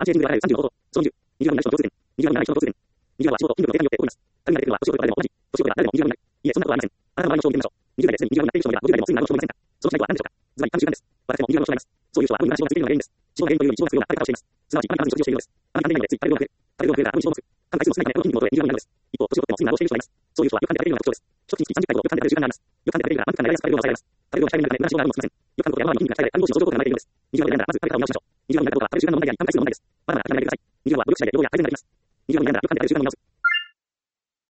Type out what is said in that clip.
アンチエイジングであらゆる35度、その20、20は未来の共通点、20は仕事、筋力の低下によって起こります。旅が出るのは年を取る誰でも同じ、年を取れば誰でも20になる。いえ、そんなことはありません。あなたの周りの人を見てみましょう。20代ですでに20になっている人もいれば、50代でもすでになる人もいませんか。その違いとは何でしょうか。ずばり短習慣です。私でも20の人がいます。そういう人は悪い話をついているのが原因です。仕事が原因というより仕事が必要な食べ方をしています。すなわち、あまり食べ過ぎをしているのです。あまり食べないのでつい食べる量が増える。食べる量が増えるからあるに仕事も増える。考え数も少ないためこの筋肉の元へ20になるのです。一方、年を取ってもついなどをしている人がいます。そういう人はよく噛んで食べるような特徴です。一月につき30回ほどよく噛んで食べる習慣があります。よく噛んで食べるから満腹感が得られやすく食べる量が抑えられます。食べる量が控えめなため無駄な脂肪があるのもしません。よく噛むことで山の筋肉が鍛えられ、看護師の症状と考えているのです。20まで悩んだらまず食べ方を見直しましょう。20まで悩んだらどうか食べる習慣の問題であり、考え数の問題です。まだまだ諦めないでください。20は悪い食事で量や改善ができます。20まで悩んだらよく噛んで食べる習慣を見直す。